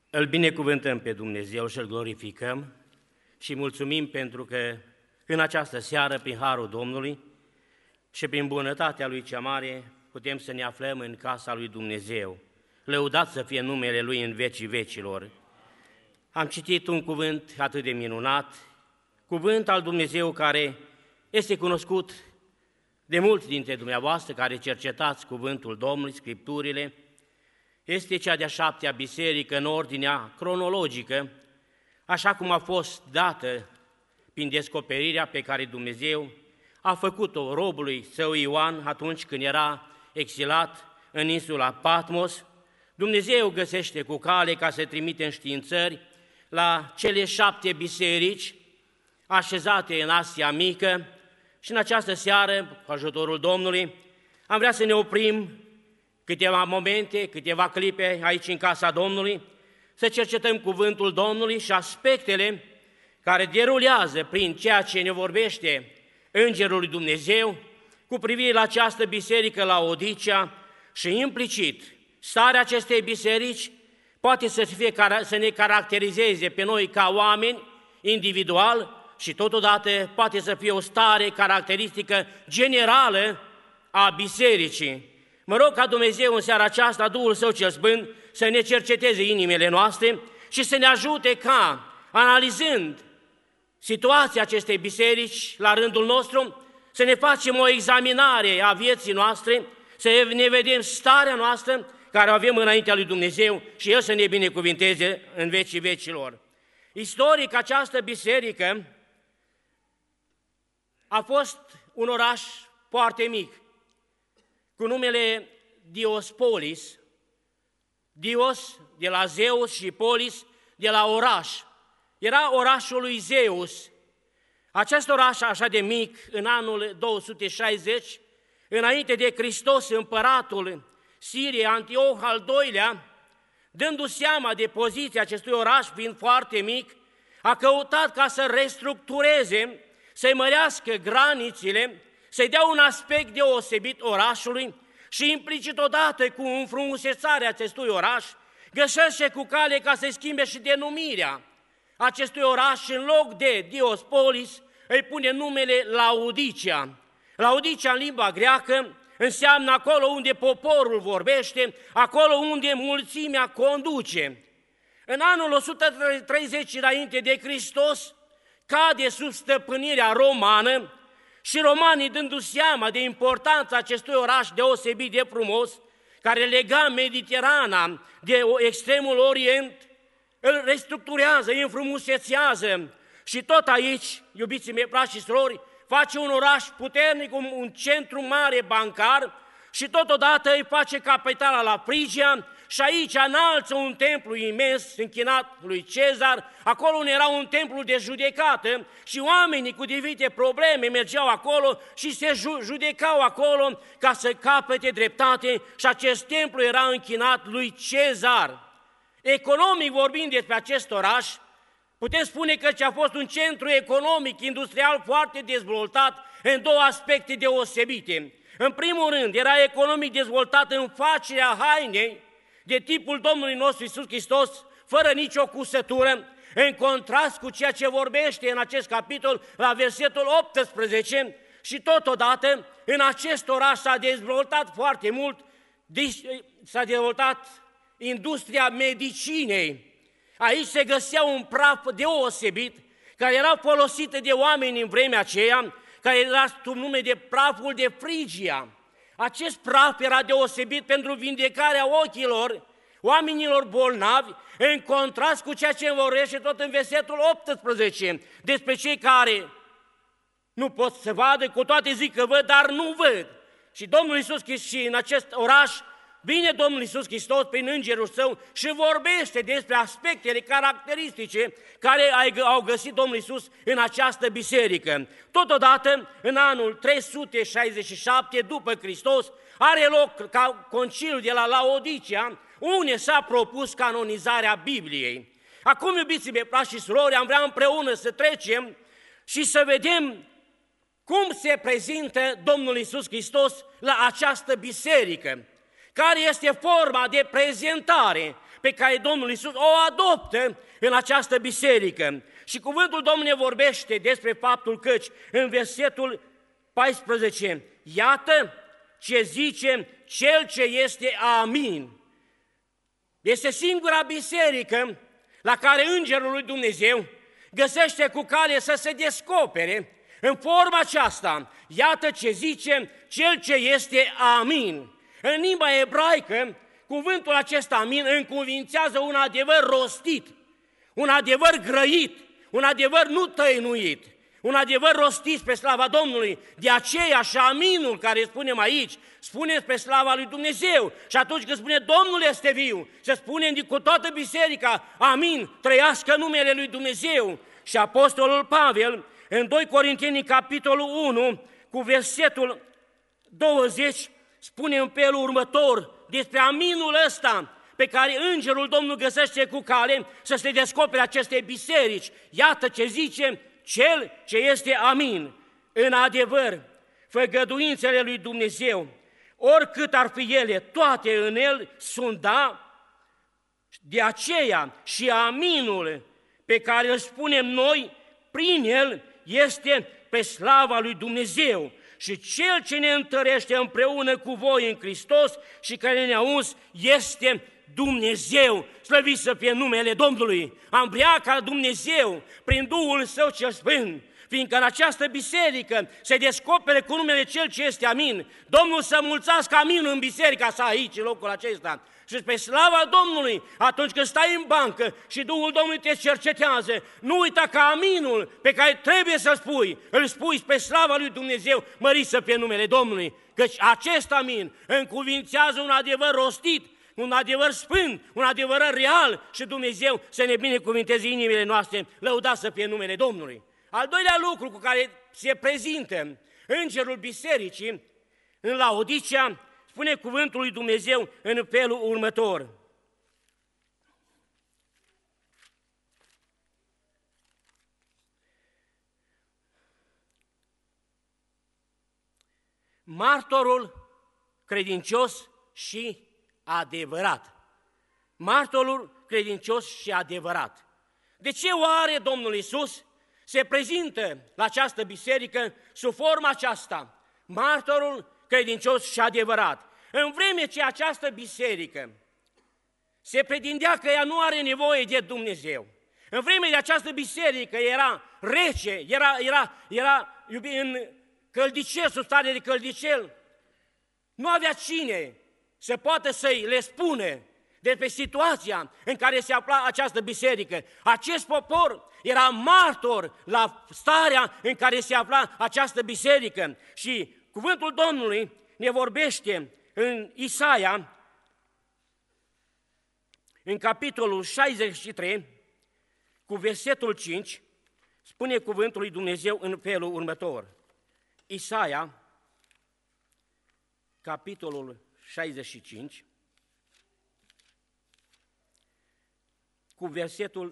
Îl binecuvântăm pe Dumnezeu și îl glorificăm și mulțumim pentru că în această seară, prin harul Domnului și prin bunătatea Lui cea mare, putem să ne aflăm în casa lui Dumnezeu. Lăudat să fie numele Lui în vecii vecilor. Am citit un cuvânt atât de minunat, cuvânt al Dumnezeu care este cunoscut de mulți dintre dumneavoastră care cercetați cuvântul Domnului, Scripturile. Este cea de-a 7-a biserică în ordinea cronologică, așa cum a fost dată prin descoperirea pe care Dumnezeu a făcut-o robului său Ioan atunci când era exilat în insula Patmos. Dumnezeu găsește cu cale ca să trimite înștiințări la cele 7 biserici așezate în Asia Mică și în această seară, cu ajutorul Domnului, am vrea să ne oprim câteva momente, câteva clipe aici în casa Domnului, să cercetăm cuvântul Domnului și aspectele care derulează prin ceea ce ne vorbește Îngerul lui Dumnezeu cu privire la această biserică la Laodicea și implicit starea acestei biserici poate să ne caracterizeze pe noi ca oameni individual și totodată poate să fie o stare caracteristică generală a bisericii. Mă rog ca Dumnezeu în seara aceasta, Duhul Său cel Sfânt, să ne cerceteze inimile noastre și să ne ajute ca, analizând situația acestei biserici la rândul nostru, să ne facem o examinare a vieții noastre, să ne vedem starea noastră care o avem înaintea lui Dumnezeu și El să ne binecuvinteze în vecii vecilor. Istoric, această biserică a fost un oraș foarte mic, cu numele Diospolis, Dios de la Zeus și Polis de la oraș. Era orașul lui Zeus. Acest oraș așa de mic, în anul 260, înainte de Hristos, împăratul Siriei, Antioh al II-lea, dându-și seama de poziția acestui oraș, fiind foarte mic, a căutat ca să restructureze, să-i mărească granițele, să-i dea un aspect deosebit orașului și implicit odată cu înfrumusețarea acestui oraș, găsește cu cale ca să-i schimbe și denumirea acestui oraș. În loc de Diospolis îi pune numele Laodicea. Laodicea în limba greacă înseamnă acolo unde poporul vorbește, acolo unde mulțimea conduce. În anul 130 înainte de Hristos cade sub stăpânirea romană și romanii, dându-și seama de importanța acestui oraș deosebit de frumos, care lega Mediterana de extremul Orient, îl restructurează, îl înfrumusețează și tot aici, iubiții mei, frați și surori, face un oraș puternic, un centru mare bancar și totodată îi face capitala la Frigia și aici înalță un templu imens închinat lui Cezar, acolo unde era un templu de judecată și oamenii cu diferite probleme mergeau acolo și se judecau acolo ca să capete dreptate și acest templu era închinat lui Cezar. Economic vorbind despre acest oraș, putem spune că a fost un centru economic, industrial foarte dezvoltat în două aspecte deosebite. În primul rând, era economic dezvoltat în facerea hainei de tipul Domnului nostru Iisus Hristos, fără nicio cusătură, în contrast cu ceea ce vorbește în acest capitol la versetul 18 și totodată în acest oraș s-a dezvoltat foarte mult, s-a dezvoltat industria medicinei. Aici se găsea un praf deosebit, care era folosit de oameni în vremea aceea, care era sub nume de praful de Frigia. Acest praf era deosebit pentru vindecarea ochilor oamenilor bolnavi, în contrast cu ceea ce vorbește tot în versetul 18, despre cei care nu pot să vadă, cu toate zic că văd, dar nu văd. Și Domnul Iisus Hristos, și în acest oraș, vine Domnul Iisus Hristos prin Îngerul Său și vorbește despre aspectele caracteristice care au găsit Domnul Iisus în această biserică. Totodată, în anul 367 după Hristos, are loc conciliul de la Laodicea, unde s-a propus canonizarea Bibliei. Acum, iubiții mei, frați și surori, am vrea împreună să trecem și să vedem cum se prezintă Domnul Iisus Hristos la această biserică. Care este forma de prezentare pe care Domnul Iisus o adoptă în această biserică. Și cuvântul Domnului vorbește despre faptul căci în versetul 14, iată ce zice Cel ce este Amin. Este singura biserică la care Îngerul lui Dumnezeu găsește cu cale să se descopere în forma aceasta. Iată ce zice Cel ce este Amin. În limba ebraică, cuvântul acesta Amin încuvințează un adevăr rostit, un adevăr grăit, un adevăr nu tăinuit, un adevăr rostit spre slava Domnului. De aceea și Aminul care spunem aici, spune spre slava lui Dumnezeu. Și atunci când spune Domnul este viu, se spune cu toată biserica, Amin, trăiască numele lui Dumnezeu. Și Apostolul Pavel, în 2 Corinteni, capitolul 1, cu versetul 20, spune în felul următor despre Aminul ăsta pe care Îngerul Domnului găsește cu cale să se descopere aceste biserici. Iată ce zice Cel ce este Amin. În adevăr, făgăduințele lui Dumnezeu, oricât ar fi ele, toate în El sunt da, de aceea și Aminul pe care îl spunem noi, prin El este pe slava lui Dumnezeu. Și Cel ce ne întărește împreună cu voi în Hristos și care ne-a uns este Dumnezeu. Slăvit să fie numele Domnului. Am vrea ca Dumnezeu, prin Duhul Său cel Sfânt, fiindcă în această biserică se descopere cu numele Cel ce este Amin, Domnul să mulțească Aminul în biserica sa aici, în locul acesta. Și pe slava Domnului, atunci când stai în bancă și Duhul Domnului te cercetează, nu uita că Aminul pe care trebuie să-l spui, îl spui pe slava lui Dumnezeu, mărit să fie numele Domnului, căci acest Amin încuvințează un adevăr rostit, un adevăr sfânt, un adevăr real și Dumnezeu să ne binecuvinteze inimile noastre, lăudat să fie numele Domnului. Al doilea lucru cu care se prezintă Îngerul Bisericii în Laodicea, spune cuvântul lui Dumnezeu în felul următor. Martorul credincios și adevărat. Martorul credincios și adevărat. De ce oare Domnul Iisus se prezintă la această biserică sub forma aceasta? Martorul credincios și adevărat. În vreme ce această biserică se pretindea că ea nu are nevoie de Dumnezeu, în vreme de această biserică era rece, era în căldicel, sub stare de căldicel, nu avea cine să poată să-i le spune despre situația în care se afla această biserică. Acest popor era martor la starea în care se afla această biserică și cuvântul Domnului ne vorbește în Isaia, în capitolul 63, cu versetul 5, spune cuvântul lui Dumnezeu în felul următor. Isaia, capitolul 65, cu versetul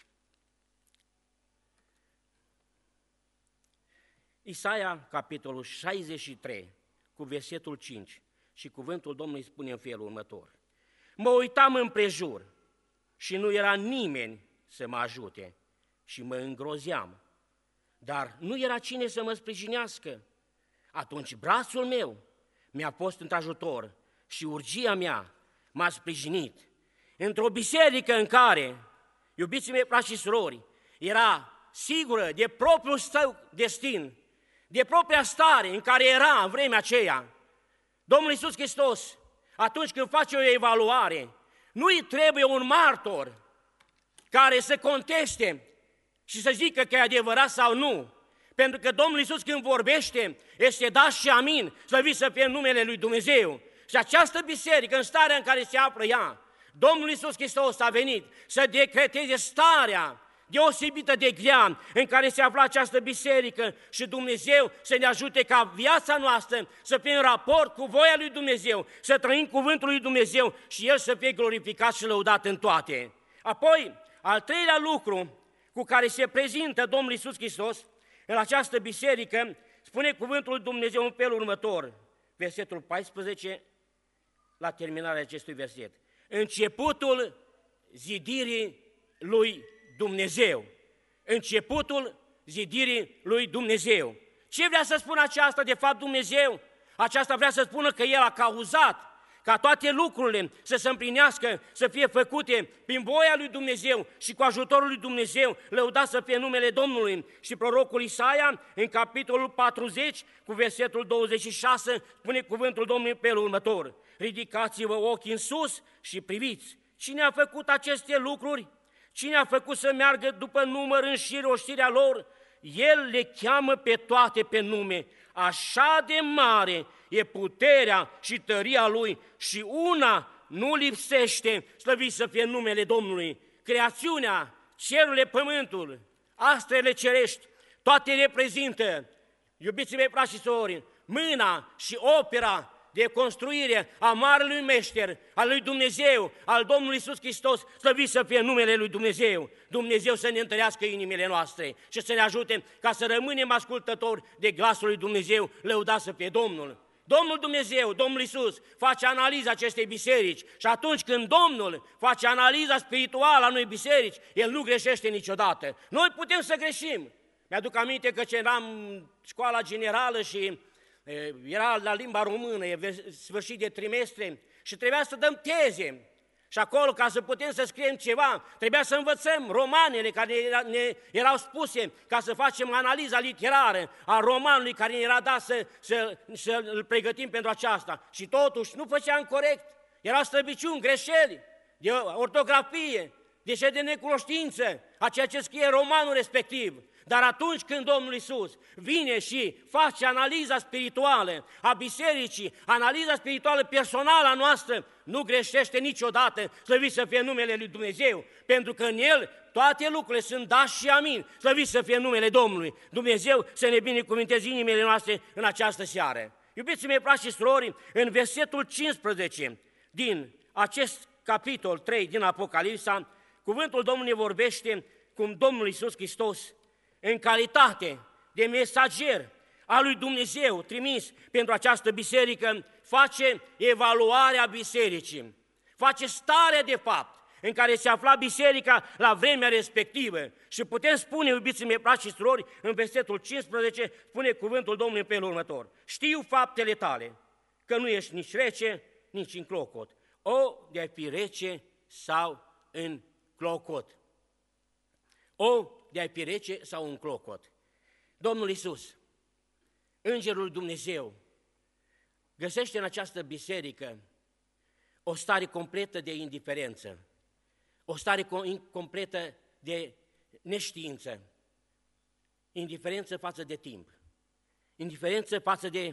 Isaia, capitolul 63, cu versetul 5, și cuvântul Domnului spune în felul următor. Mă uitam împrejur și nu era nimeni să mă ajute și mă îngrozeam, dar nu era cine să mă sprijinească. Atunci brațul meu mi-a fost într-ajutor și urgia mea m-a sprijinit. Într-o biserică în care, iubiții mei, frați și surori, era sigură de propriul său destin, de propria stare în care era în vremea aceea, Domnul Iisus Hristos, atunci când face o evaluare, nu-i trebuie un martor care să conteste și să zică că e adevărat sau nu. Pentru că Domnul Iisus când vorbește, este da și amin, slăvit să fie numele lui Dumnezeu. Și această biserică, în starea în care se află ea, Domnul Iisus Hristos a venit să decreteze starea deosebită de grea în care se afla această biserică și Dumnezeu să ne ajute ca viața noastră să fie în raport cu voia lui Dumnezeu, să trăim cuvântul lui Dumnezeu și El să fie glorificat și lăudat în toate. Apoi, al treilea lucru cu care se prezintă Domnul Iisus Hristos în această biserică, spune cuvântul lui Dumnezeu în felul următor, versetul 14, la terminarea acestui verset. Începutul zidirii lui Dumnezeu. Începutul zidirii lui Dumnezeu. Ce vrea să spună aceasta de fapt Dumnezeu? Aceasta vrea să spună că El a cauzat ca toate lucrurile să se împlinească, să fie făcute prin voia lui Dumnezeu și cu ajutorul lui Dumnezeu, lăudat să fie numele Domnului. Și prorocul Isaia, în capitolul 40, cu versetul 26, spune cuvântul Domnului pe felul următor: ridicați-vă ochii în sus și priviți. Cine a făcut aceste lucruri? Cine a făcut să meargă după număr în șir oștirea lor? El le cheamă pe toate pe nume. Așa de mare e puterea și tăria Lui și una nu lipsește, slăvit să fie numele Domnului. Creațiunea, cerurile, pământul, astrele cerești, toate reprezintă, iubiții mei, frați și surori, mâna și opera de construire a Marelui Meșter, al lui Dumnezeu, al Domnului Iisus Hristos, slăvit să fie numele lui Dumnezeu. Dumnezeu să ne întărească inimile noastre și să ne ajute ca să rămânem ascultători de glasul lui Dumnezeu, lăudat să fie Domnul. Domnul Dumnezeu, Domnul Iisus, face analiza acestei biserici și atunci când Domnul face analiza spirituală a unei biserici, El nu greșește niciodată. Noi putem să greșim. Mi-aduc aminte că eram în școala generală și era la limba română, e sfârșit de trimestre și trebuia să dăm teze. Și acolo, ca să putem să scriem ceva, trebuia să învățăm romanele care ne erau spuse, ca să facem analiza literară a romanului care ne era dat să îl pregătim pentru aceasta. Și totuși nu făceam corect, erau slăbiciuni, greșeli, de ortografie, de necunoștință a ceea ce scrie romanul respectiv. Dar atunci când Domnul Iisus vine și face analiza spirituală a bisericii, analiza spirituală personală a noastră, nu greșește niciodată, slăvit să fie numele lui Dumnezeu, pentru că în El toate lucrurile sunt da și amin, slăvit să fie numele Domnului. Dumnezeu să ne binecuvânteze inimile noastre în această seară. Iubiții mei, frați și surori, în versetul 15 din acest capitol 3 din Apocalipsa, cuvântul Domnului vorbește cum Domnul Iisus Hristos, în calitate de mesager al lui Dumnezeu trimis pentru această biserică, face evaluarea bisericii, face starea de fapt în care se afla biserica la vremea respectivă. Și putem spune, iubiții mei, frați și surori, în versetul 15, spune cuvântul Domnului pe felul următor: știu faptele tale, că nu ești nici rece, nici în clocot. O, de-ai fi rece sau în clocot. O, de-ai fi rece sau un clocot. Domnul Iisus, Îngerul lui Dumnezeu, găsește în această biserică o stare completă de indiferență, o stare completă de neștiință, indiferență față de timp, indiferență față de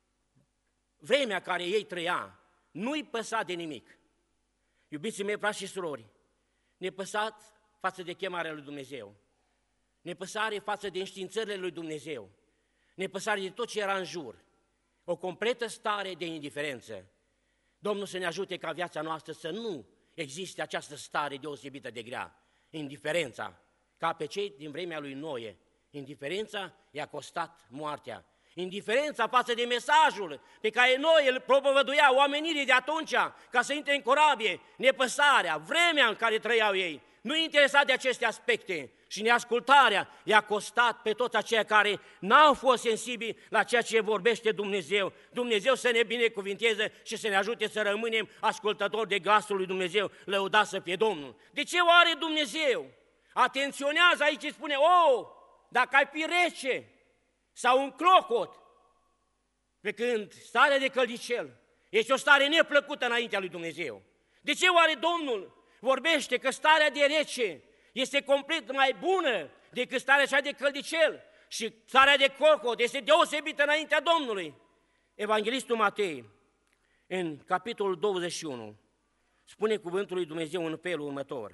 vremea care ei trăia, nu-i păsa de nimic. Iubiții mei, frați și surori, nepăsat față de chemarea lui Dumnezeu, nepăsare față de înștiințările lui Dumnezeu, nepăsare de tot ce era în jur, o completă stare de indiferență. Domnul să ne ajute ca viața noastră să nu existe această stare deosebită de grea, indiferența, ca pe cei din vremea lui Noe. Indiferența i-a costat moartea. Indiferența față de mesajul pe care Noe îl propovăduia oamenirii de atunci ca să intre în corabie, nepăsarea, vremea în care trăiau ei, nu interesat de aceste aspecte și neascultarea i-a costat pe toți aceia care n-au fost sensibili la ceea ce vorbește Dumnezeu. Dumnezeu să ne binecuvinteze și să ne ajute să rămânem ascultători de glasul lui Dumnezeu, lăudat să fie Domnul. De ce oare Dumnezeu atenționează aici și spune: o, dacă ai fi rece sau un clocot, pe când starea de căldicel este o stare neplăcută înaintea lui Dumnezeu? De ce oare Domnul vorbește că starea de rece este complet mai bună decât starea cea de căldicel și starea de clocot este deosebită înaintea Domnului? Evanghelistul Matei, în capitolul 21, spune cuvântul lui Dumnezeu în felul următor.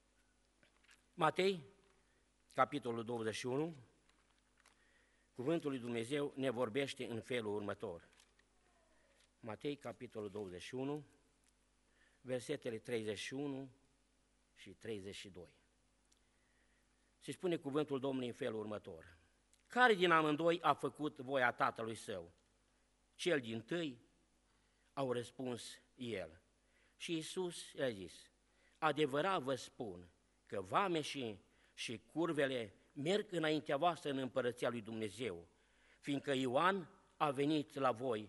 Matei, capitolul 21, cuvântul lui Dumnezeu ne vorbește în felul următor. Matei, capitolul 21, versetele 31 și 32. Se spune cuvântul Domnului în felul următor: care din amândoi a făcut voia tatălui său? Cel dintâi, au răspuns el. Și Iisus i-a zis: adevărat vă spun că vameșii și curvele merg înaintea voastră în împărăția lui Dumnezeu, fiindcă Ioan a venit la voi,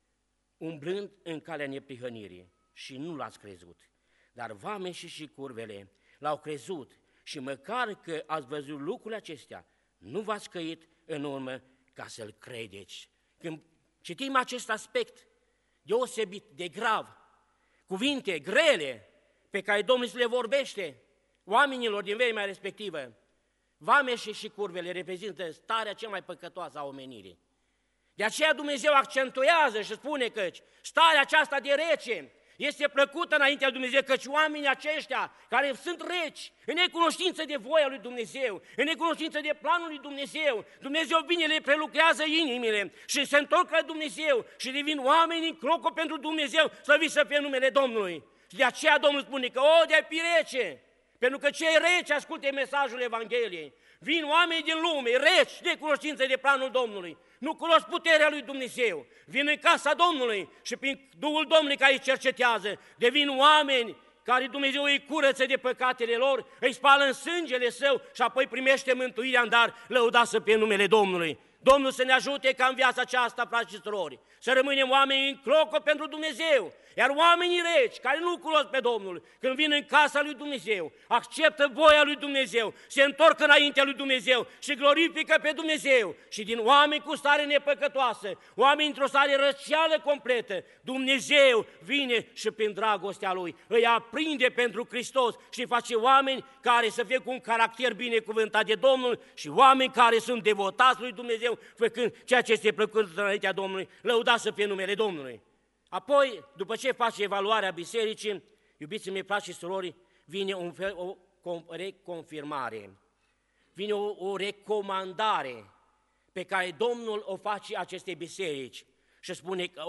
umblând în calea neprihănirii și nu l-ați crezut. Dar vameșii și curvele l-au crezut și măcar că ați văzut lucrurile acestea, nu v-ați căit în urmă ca să-l credeți. Când citim acest aspect deosebit de grav, cuvinte grele pe care Domnul le vorbește oamenilor din vremea respectivă, vameșii și curvele reprezintă starea cea mai păcătoasă a omenirii. De aceea Dumnezeu accentuează și spune că starea aceasta de rece este plăcută înaintea lui Dumnezeu, căci oamenii aceștia care sunt reci, în necunoștință de voia lui Dumnezeu, în necunoștință de planul lui Dumnezeu, Dumnezeu vine, le prelucrează inimile și se întorc la Dumnezeu și devin oameni în clocul pentru Dumnezeu, slăvit să fie numele Domnului. Și de aceea Domnul spune că o, de-ai fi rece, pentru că cei reci asculte mesajul Evangheliei. Vin oameni din lume, reci, de cunoștință de planul Domnului, nu cunosc puterea lui Dumnezeu, vin în casa Domnului și prin Duhul Domnului care îi cercetează, devin oameni care Dumnezeu îi curăță de păcatele lor, îi spală în sângele Său și apoi primește mântuirea în dar, lăudat să fie numele Domnului. Domnul să ne ajute ca în viața aceasta, frați și surori, să rămânem oameni în clocă pentru Dumnezeu, iar oamenii reci, care nu cunosc pe Domnul, când vin în casa lui Dumnezeu, acceptă voia lui Dumnezeu, se întorc înaintea lui Dumnezeu și glorifică pe Dumnezeu și din oameni cu stare nepăcătoasă, oameni într-o stare răceală completă, Dumnezeu vine și prin dragostea Lui îi aprinde pentru Hristos și îi face oameni care să fie cu un caracter binecuvântat de Domnul și oameni care sunt devotați lui Dumnezeu, făcând ceea ce este plăcut înaintea Domnului, lăudat să fie numele Domnului. Apoi, după ce face evaluarea bisericii, iubiții mei, frați și surori, vine o reconfirmare, vine o recomandare pe care Domnul o face acestei biserici și spune că,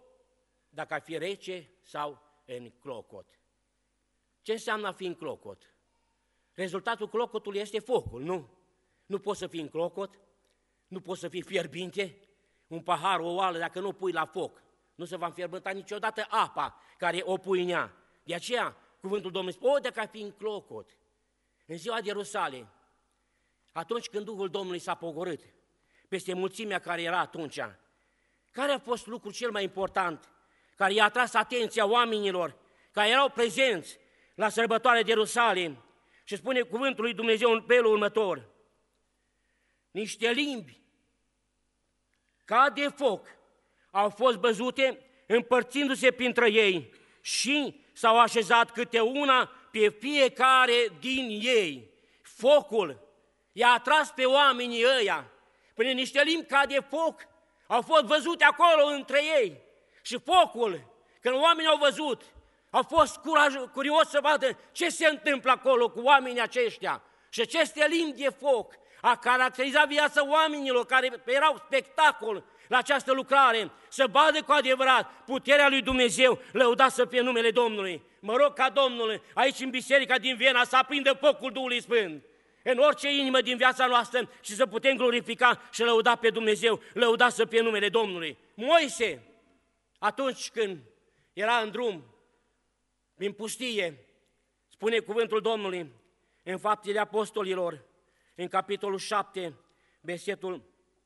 dacă ar fi rece sau în clocot. Ce înseamnă a fi în clocot? Rezultatul clocotului este focul, nu? Nu poți să fii în clocot, nu poți să fii fierbinte, un pahar, o oală, dacă nu o pui la foc, nu se va înfierbânta niciodată apa care o pui în ea. De aceea, cuvântul Domnului spune, dacă ar fi în clocot, în ziua de Rusale, atunci când Duhul Domnului s-a pogorât peste mulțimea care era atunci, care a fost lucrul cel mai important, care i-a atras atenția oamenilor care erau prezenți la sărbătoarea de Ierusalim? Și spune cuvântul lui Dumnezeu în felul următor: niște limbi ca de foc au fost văzute împărțindu-se printre ei și s-au așezat câte una pe fiecare din ei. Focul i-a atras pe oamenii ăia, prin niște limbi ca de foc au fost văzute acolo între ei. Și focul, când oamenii au văzut, au fost curios să vadă ce se întâmplă acolo cu oamenii aceștia. Și aceste limbi de foc a caracterizat viața oamenilor care erau spectacol la această lucrare, să vadă cu adevărat puterea lui Dumnezeu, lăudat să fie numele Domnului. Mă rog ca Domnul aici în biserica din Viena să aprindă focul Duhului Sfânt în orice inimă din viața noastră și să putem glorifica și lăuda pe Dumnezeu, lăudat să fie numele Domnului. Moise, atunci când era în drum prin pustie, spune cuvântul Domnului în Faptele Apostolilor, în capitolul 7, versetul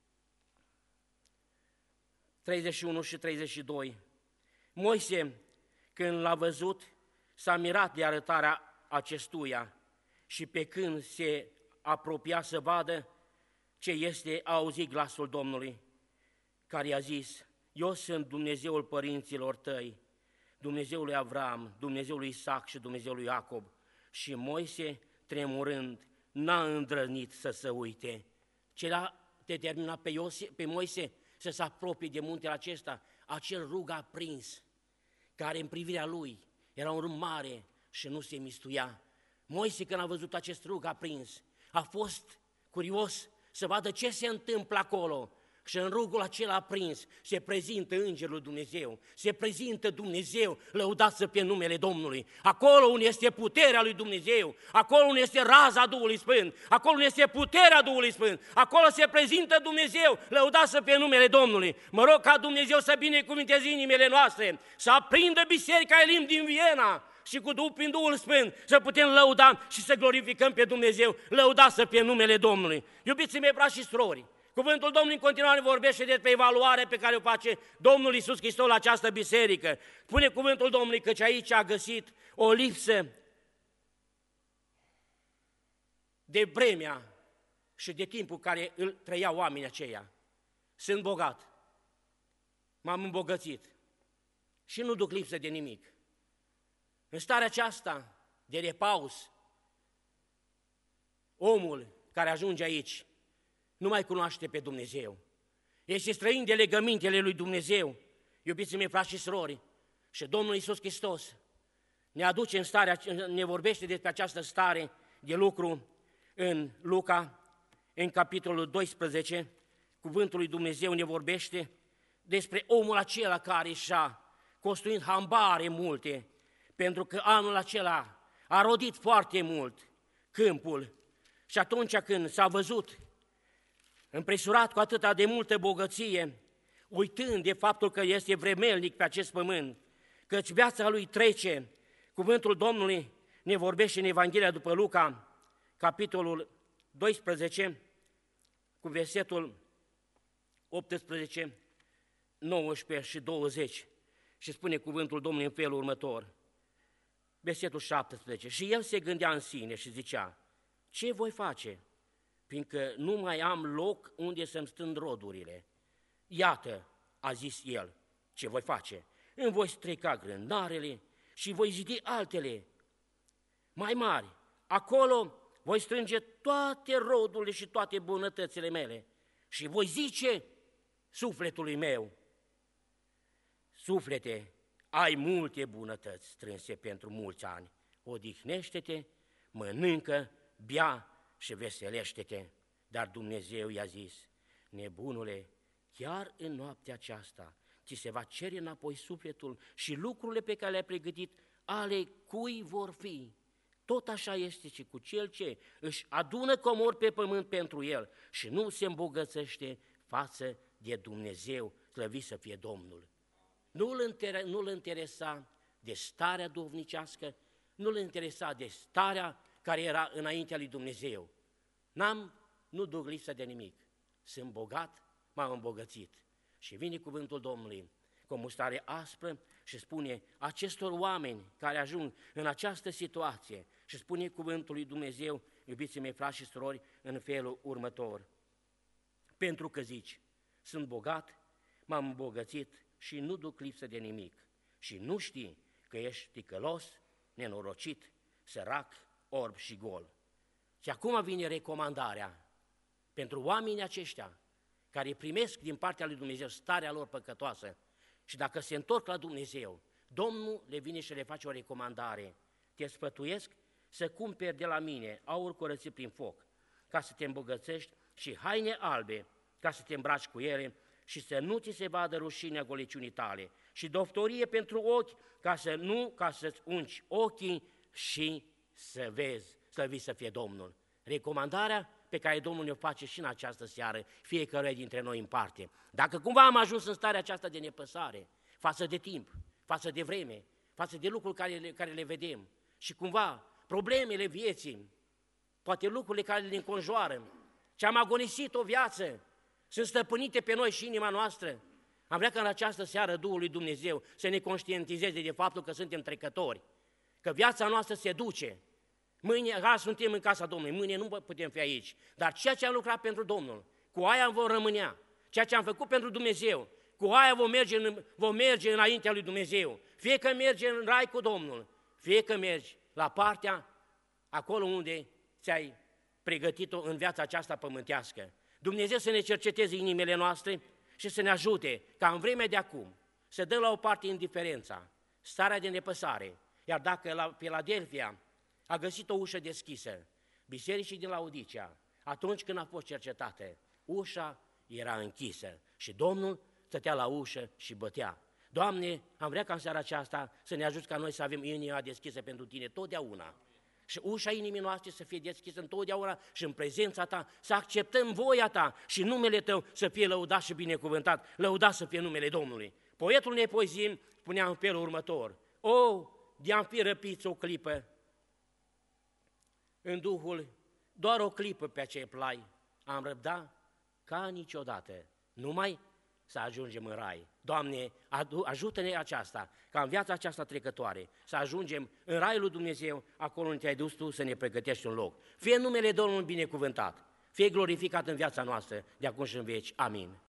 31 și 32. Moise, când l-a văzut, s-a mirat de arătarea acestuia și pe când se apropia să vadă ce este, a auzit glasul Domnului, care i-a zis: eu sunt Dumnezeul părinților tăi, Dumnezeul lui Avram, Dumnezeul lui Isaac și Dumnezeul lui Iacob. Și Moise, tremurând, n-a îndrăznit să se uite. Ce l-a determinat pe Moise să se apropie de muntele acesta? Acel rug aprins, care în privirea lui era un rug mare și nu se mistuia. Moise, când a văzut acest rug aprins, a fost curios să vadă ce se întâmplă acolo. Și în rugul acela aprins se prezintă Îngerul Dumnezeu, se prezintă Dumnezeu, lăudat să fie numele Domnului. Acolo unde este puterea lui Dumnezeu, acolo unde este raza Duhului Sfânt, acolo unde este puterea Duhului Sfânt, acolo se prezintă Dumnezeu, lăudat să fie numele Domnului. Mă rog ca Dumnezeu să binecuvânteze inimile noastre, să aprindă biserica Elim din Viena, și cu Duhul, prin Duhul Sfânt, să putem lăuda și să glorificăm pe Dumnezeu, lăuda să fie numele Domnului. Iubiții mei, frați și surori, cuvântul Domnului în continuare vorbește despre evaluarea pe care o face Domnul Iisus Hristos la această biserică. Spune cuvântul Domnului că aici a găsit o lipsă de vremea și de timpul care îl trăiau oamenii aceia. Sunt bogat, m-am îmbogățit și nu duc lipsă de nimic. În starea aceasta de repaus, omul care ajunge aici nu mai cunoaște pe Dumnezeu. Este străin de legămintele lui Dumnezeu. Iubiții mei, frați și surori, și Domnul Iisus Hristos ne aduce în starea, ne vorbește despre această stare de lucru în Luca, în capitolul 12, cuvântul lui Dumnezeu ne vorbește despre omul acela care și-a construit hambare multe, pentru că anul acela a rodit foarte mult câmpul și atunci când s-a văzut împresurat cu atâta de multă bogăție, uitând de faptul că este vremelnic pe acest pământ, căci viața lui trece, cuvântul Domnului ne vorbește în Evanghelia după Luca, capitolul 12, cu versetul 18, 19 și 20, și spune cuvântul Domnului în felul următor, versetul 17, și el se gândea în sine și zicea, ce voi face, fiindcă nu mai am loc unde să-mi stând rodurile? Iată, a zis el, ce voi face? Îmi voi strica grânarele și voi zidi altele mai mari. Acolo voi strânge toate rodurile și toate bunătățile mele și voi zice sufletului meu, suflete, ai multe bunătăți strânse pentru mulți ani, odihnește-te, mănâncă, bea și veselește-te. Dar Dumnezeu i-a zis, nebunule, chiar în noaptea aceasta ți se va cere înapoi sufletul și lucrurile pe care le-ai pregătit, ale cui vor fi. Tot așa este și cu cel ce își adună comori pe pământ pentru el și nu se îmbogățește față de Dumnezeu, slăvit să fie Domnul. Nu-l interesa de starea duhovnicească, nu-l interesa de starea care era înaintea lui Dumnezeu. Nu duc lipsă de nimic, sunt bogat, m-am îmbogățit. Și vine cuvântul Domnului cu o mustrare aspră și spune acestor oameni care ajung în această situație și spune cuvântul lui Dumnezeu, iubiții mei, frați și surori, în felul următor. Pentru că zici, sunt bogat, m-am îmbogățit și nu duc lipsă de nimic și nu știi că ești ticălos, nenorocit, sărac, orb și gol. Și acum vine recomandarea pentru oamenii aceștia care primesc din partea lui Dumnezeu starea lor păcătoasă și dacă se întorc la Dumnezeu, Domnul le vine și le face o recomandare. Te sfătuiesc să cumperi de la mine aur curățit prin foc, ca să te îmbogățești, și haine albe, ca să te îmbraci cu ele și să nu ți se vadă rușinea goliciunii tale, și doftorie pentru ochi, ca să-ți ungi ochii și să vezi, slăvit să fie Domnul. Recomandarea pe care Domnul ne-o face și în această seară, fiecare dintre noi în parte. Dacă cumva am ajuns în starea aceasta de nepăsare, față de timp, față de vreme, față de lucruri care le vedem și cumva problemele vieții, poate lucrurile care le înconjoară, ce am agonisit o viață, sunt stăpânite pe noi și inima noastră, am vrea ca în această seară Duhul lui Dumnezeu să ne conștientizeze de faptul că suntem trecători, că viața noastră se duce. Mâine, suntem în casa Domnului, mâine nu putem fi aici, dar ceea ce am lucrat pentru Domnul, cu aia vom rămânea. Ceea ce am făcut pentru Dumnezeu, cu aia vom merge înaintea lui Dumnezeu. Fie că mergi în rai cu Domnul, fie că mergi la partea acolo unde ți-ai pregătit-o în viața aceasta pământească. Dumnezeu să ne cerceteze inimile noastre și să ne ajute ca în vremea de acum să dăm la o parte indiferența, starea de nepăsare. Iar dacă la Filadelfia a găsit o ușă deschisă, bisericii din Laodicea, atunci când a fost cercetată, ușa era închisă și Domnul stătea la ușă și bătea. Doamne, am vrea ca în seara aceasta să ne ajuți ca noi să avem inima deschisă pentru Tine totdeauna. Și ușa inimii noastre să fie deschisă întotdeauna și în prezența Ta, să acceptăm voia Ta și numele Tău să fie lăudat și binecuvântat, lăudat să fie numele Domnului. Poetul unei poezii spunea în felul următor: o, de a-mi fi răpiți o clipă în Duhul, doar o clipă pe acei plai, am răbdat ca niciodată, numai să ajungem în rai. Doamne, ajută-ne aceasta, ca în viața aceasta trecătoare, să ajungem în raiul lui Dumnezeu, acolo unde te-ai dus Tu să ne pregătești un loc. Fie numele Domnului binecuvântat, fie glorificat în viața noastră, de acum și în veci. Amin.